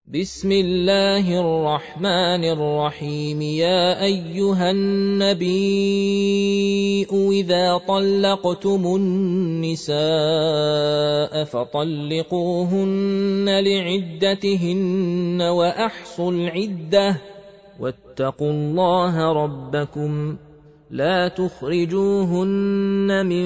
بسم الله الرحمن الرحيم. يا أيها النبي إذا طلقتم النساء فطلقوهن لعدتهن وأحصوا العدة واتقوا الله ربكم لا تخرجوهن من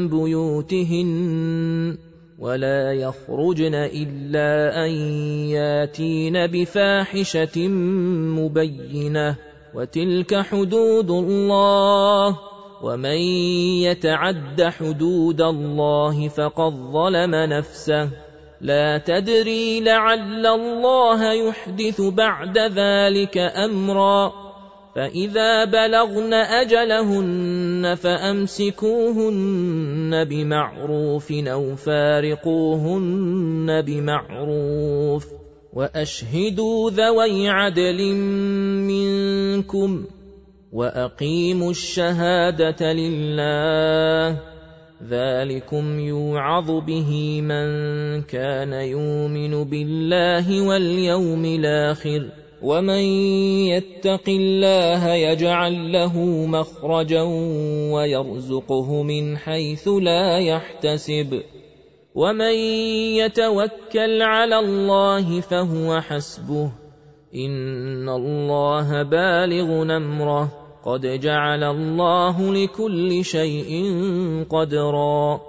بيوتهن ولا يخرجن إلا أن ياتين بفاحشة مبينة وتلك حدود الله ومن يتعد حدود الله فقد ظلم نفسه لا تدري لعل الله يحدث بعد ذلك أمرا فإذا بلغن أجلهن فأمسكوهن بمعروف أو فارقوهن بمعروف وأشهدوا ذوي عدل منكم وأقيموا الشهادة لله ذلكم يوعظ به من كان يؤمن بالله واليوم الآخر ومن يتق الله يجعل له مخرجا ويرزقه من حيث لا يحتسب ومن يتوكل على الله فهو حسبه إن الله بالغ أمره قد جعل الله لكل شيء قدرا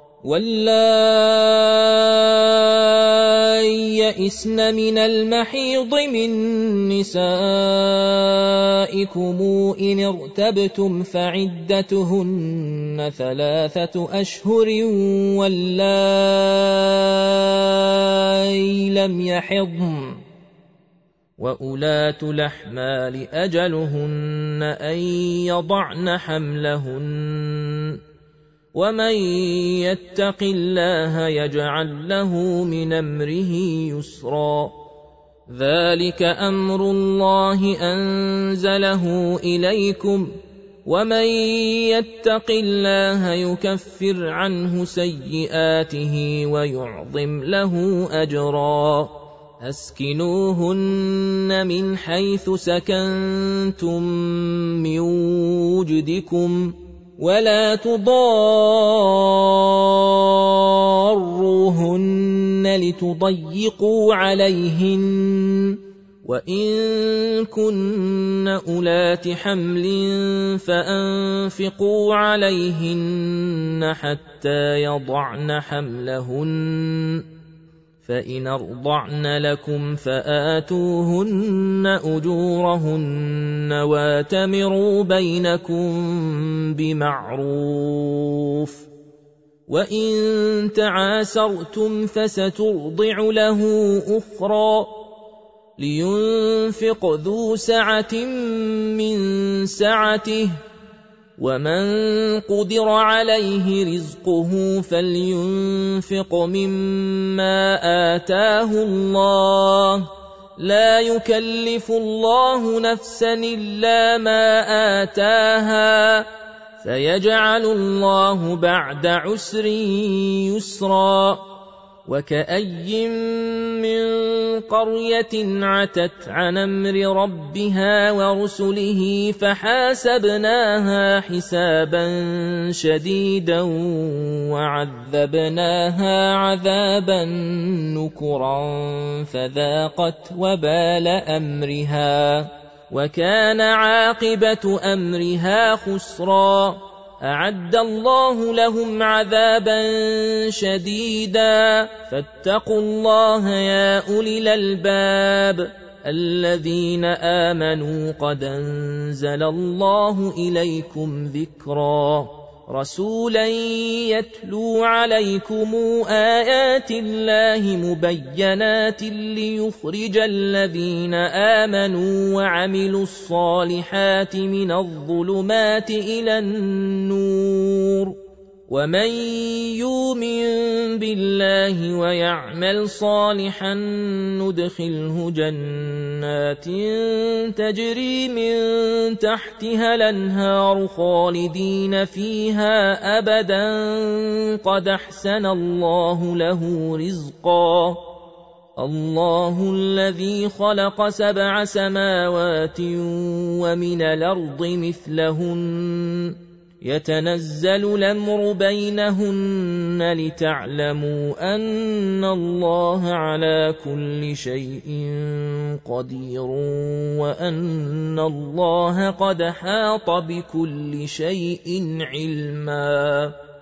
واللائي يئسن من المحيض من نسائكم إن ارتبتم فعدتهن 3 أشهر واللائي لم يحضن وأولاة الأحمال أجلهن أن يضعن حملهن ومن يتق الله يجعل له من أمره يسرا ذلك أمر الله أنزله إليكم ومن يتق الله يكفر عنه سيئاته ويعظم له أجرا أسكنوهن من حيث سكنتم من وجدكم ولا تضاروهن لتضيقوا عليهن وإن كن أولات حمل فأنفقوا عليهن حتى يضعن حملهن فإن أرضعن لكم فآتوهن أجورهن واتمروا بينكم بمعروف وإن تعاسرتم فسترضع له أخرى لينفق ذو سعة من سعته ومن قدر عليه رزقه فلينفق مما آتاه الله لا يكلف الله نفسا إلا ما آتاها سيجعل الله بعد عسر يسرا وكأي من قرية عتت عن أمر ربها ورسله فحاسبناها حسابا شديدا وعذبناها عذابا نكرا فذاقت وبال أمرها وكان عاقبة أمرها خسرا أعد الله لهم عذابا شديدا فاتقوا الله يا أولي الألباب الذين آمنوا قد أنزل الله إليكم ذكرا رسولا يتلو عليكم آيات الله مبينات ليخرج الذين آمنوا وعملوا الصالحات من الظلمات إلى النور ومن يؤمن بالله ويعمل صالحا ندخله جنات تجري من تحتها الأنهار خالدين فيها أبدا قد أحسن الله له رزقا الله الذي خلق 7 سماوات ومن الأرض مثلهن يتنزل الأمر بينهن لتعلموا أن الله على كل شيء قدير وأن الله قد حاط بكل شيء علما.